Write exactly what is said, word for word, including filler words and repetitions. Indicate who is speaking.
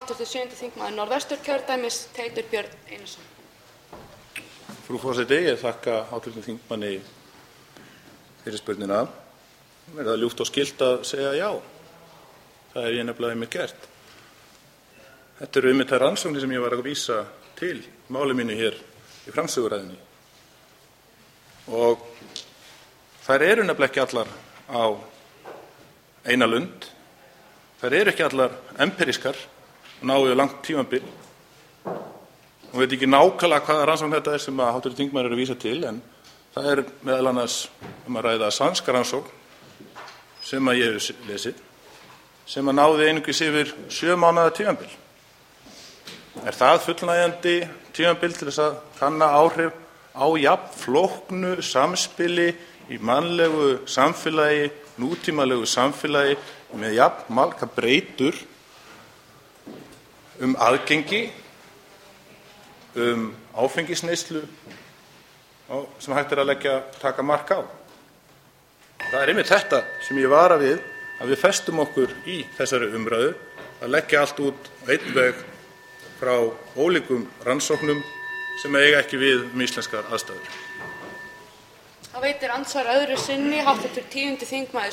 Speaker 1: Háttvirtur sjöundi þingmaður Norðvesturkjördæmis, Teitur Björn Einarsson.
Speaker 2: Frú forseti, ég þakka háttvirtum þingmanni fyrirspurnina. Er það ljúft og skylt að segja já? Það er ég nefnilega einmitt gert. Þetta eru einmitt þær rannsóknir sem ég var að vísa til í máli mínu hér í framsöguræðunni. Og þær eru nefnilega ekki allar á eina lund. Þær eru ekki allar empirískar og ná yfir langt tímabil. Og veit ekki nákvæmlega hvaða rannsókn þetta er sem að háttvirtur þingmaður eru að vísa til, en það er meðal annars um að ræða sænska rannsókn sem að ég hef lesið, sem að náði einungis yfir sjö mánaða tímabil. Er það fullnægjandi tímabil til þess að kanna áhrif á jafn flóknu samspili í mannlegu samfélagi, nútímalegu samfélagi með jafn margar breytur um aðgengi, um áfengisneyslu sem hægt er að leggja taka mark á. Það er einmitt þetta sem ég vara við, að við festum okkur í þessari umræðu, að leggja allt út á einn veg frá ólíkum rannsóknum sem eiga ekki við um íslenskar aðstæður.
Speaker 1: Það veitir andsvar öðru sinni háttvirtur tíundi þingmaður